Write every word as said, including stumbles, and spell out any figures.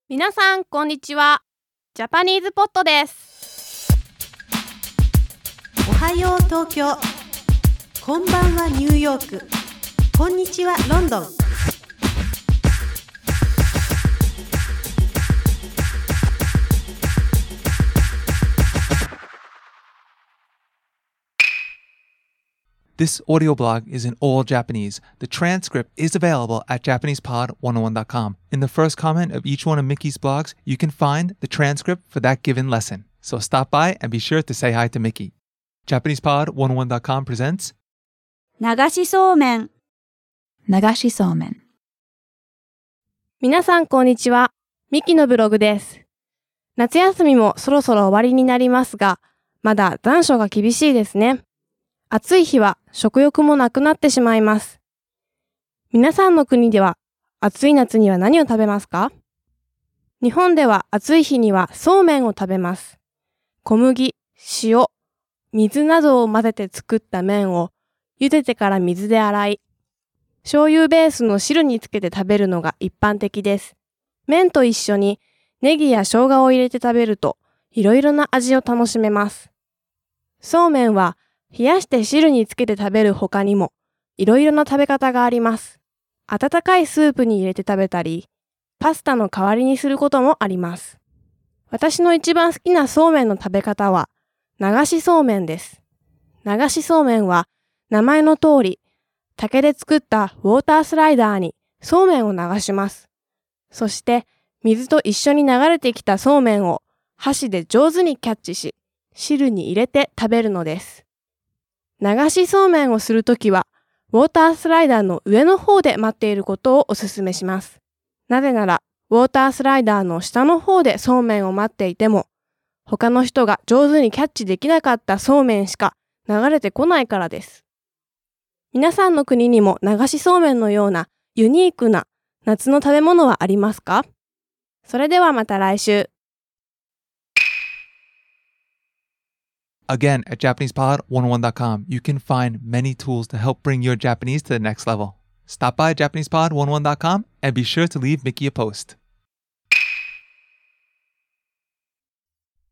皆さんこんにちは。ジャパニーズポットです。 おはよう東京、こんばんはニューヨーク、こんにちはロンドン。 This audio blog is in all Japanese. The transcript is available at japanese pod one oh one dot com. In the first comment of each one of Mickey's blogs, you can find the transcript for that given lesson. So stop by and be sure to say hi to Mickey. japanese pod one oh one dot com presents 流しそうめん。流しそうめん。 皆さんこんにちは。ミキのブログです。夏休みもそろそろ終わりになりますが、まだ残暑が厳しいですね。暑い日は食欲もなくなってしまいます。皆さんの国では暑い夏には何を食べますか？日本では暑い日にはそうめんを食べます。小麦、塩、水などを混ぜて作った麺を茹でてから水で洗い、醤油ベースの汁につけて食べるのが一般的です。麺と一緒にネギや生姜を入れて食べるといろいろな味を楽しめます。そうめんは冷やして汁につけて食べる他にもいろいろな食べ方があります。温かいスープに入れて食べたり、パスタの代わりにすることもあります。私の一番好きなそうめんの食べ方は流しそうめんです。流しそうめんは名前の通り、竹で作ったウォータースライダーにそうめんを流します。そして水と一緒に流れてきたそうめんを箸で上手にキャッチし、汁に入れて食べるのです。流しそうめんをするときは、ウォータースライダーの上の方で待っていることをお勧めします。なぜなら、ウォータースライダーの下の方でそうめんを待っていても、他の人が上手にキャッチできなかったそうめんしか流れてこないからです。皆さんの国にも流しそうめんのようなユニークな夏の食べ物はありますか？それではまた来週。 Again, at japanese pod one oh one dot com, you can find many tools to help bring your Japanese to the next level. Stop by japanese pod one oh one dot com and be sure to leave Mickey a post.